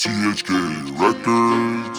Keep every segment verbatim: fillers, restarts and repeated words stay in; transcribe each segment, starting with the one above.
T H K Records.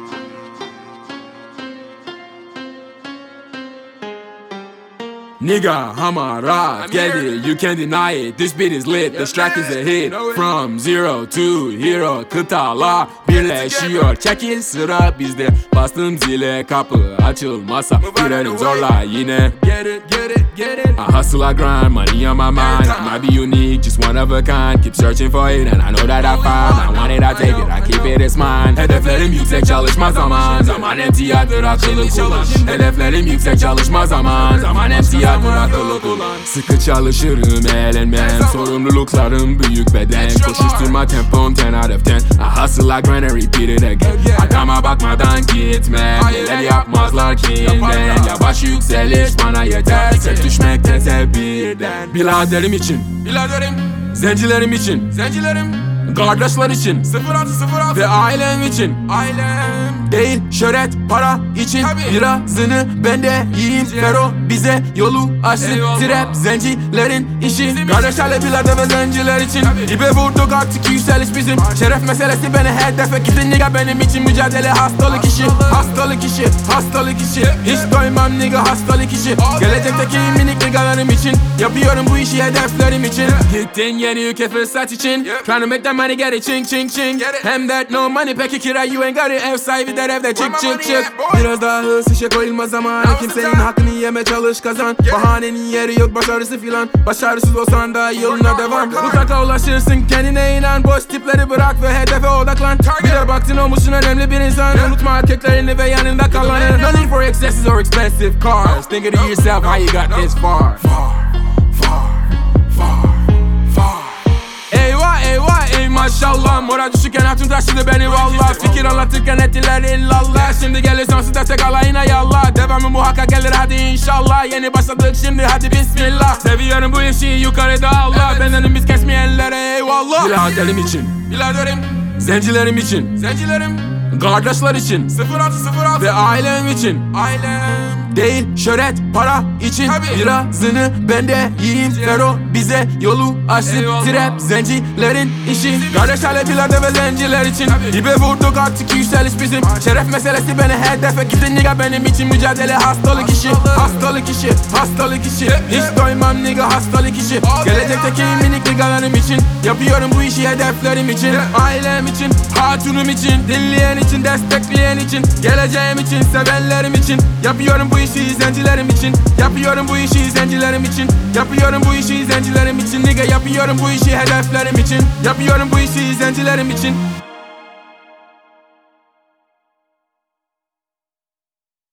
Nigga, hamara geldi, you can't deny it. This beat is lit, this track is a hit. From zero to hero, kıtalar birleşiyor. Çekil sıra bizde, bastım zile, kapı açılmasa girerim zorla yine. Get it, get it, get it. I hustle, I grind, money on my mind. I might be unique, just one of a kind. Keep searching for it and I know that I found. I want it, I take it, I keep it, it's mine. Hedeflerim yüksek, çalışma zaman. Zaman emtiyadır, akıllı kullan. Hedeflerim yüksek, çalışma zaman. Zaman emtiyadır, akıllı kullan. Sıkı çalışırım, eğlenmem. Sorumluluklarım büyük beden. Koşuşturma tempom ten out of ten. I hustle, I grind and repeat it again. Arkama bakmadan gitme. Neler yapmazlar kinden. Yavaş yükseliş bana yeter. Tek düşmektense birden. Biladerim için, biladerim. Zencilerim için, zencilerim. Kardeşler için, sıfır altı sıfır altı. Ve ailem için, ailem. Değil şöhret para için. Tabii. Birazını bende yiyeyim. Fero bize yolu açsın. Trap zencilerin işi. Kardeşlerle bilade ve zenciler için. Tabii. Dibe vurduk artık yükseliş bizim. Aynen. Şeref meselesi beni hedefe gidin. Nigga benim için mücadele hastalık işi. Hastalık işi, hastalık işi. Hiç doymam nigga hastalık işi. Gelecekteki minik niggalarım için. Yapıyorum bu işi hedeflerim için. Gittin yeni ülke fırsat için. Trying to make that money get it ching ching ching. Hem that no money peki kira you ain't got it. Ev sahibi der evde çık çık çık. Biraz daha hız işe koyulma zamanı. Kimsenin hakkını yeme çalış kazan. Bahanenin yeri yok başarısı filan. Başarısız olsan da yoluna devam. Mutlaka ulaşırsın kendine inan. Boş tipleri bırak ve hedefe odaklan. Bir de baktın olmuşsun önemli bir insan. Unutma erkeklerini ve yanında kalanı. No need for excesses or expensive cars. Think to yourself how you got this far. Maşallah mora düşürken hatun taşıdı beni valla. Fikir anlatırken ettiler illallah. Şimdi gelir sonsuz destek alayına yallah. Devamı muhakkak gelir hadi inşallah. Yeni başladık şimdi hadi bismillah. Seviyorum bu işi yukarıda Allah. Evet. Benden biz kesmeyenlere eyvallah. Biladerim için, biladerim. Zencilerim için, zencilerim. Kardeşler için, sıfır altı sıfır altı. Ve ailem için, ailem. Değil şöhret para için. Tabii. Birazını bende yiyeyim. Fero bize yolu açsın. Trap zencilerin işi. Kardeşlerle bilade ve zenciler için. Tabii. Dibe vurduk artık yükseliş bizim. Şeref meselesi beni hedefe gidin. Nigga benim için mücadele hastalık işi. Hastalık işi, hastalık işi. Hiç doymam nigga hastalık işi. Gelecekteki minik niggalarım için. Yapıyorum bu işi hedeflerim için. Ailem için, hatunum için. Dinleyen için, destekleyen için. Geleceğim için, sevenlerim için. Yapıyorum bu işi zencilerim için. Yapıyorum bu işi zencilerim için. Yapıyorum bu işi zencilerim için. Nigga yapıyorum bu işi hedeflerim için. Yapıyorum bu işi zencilerim için.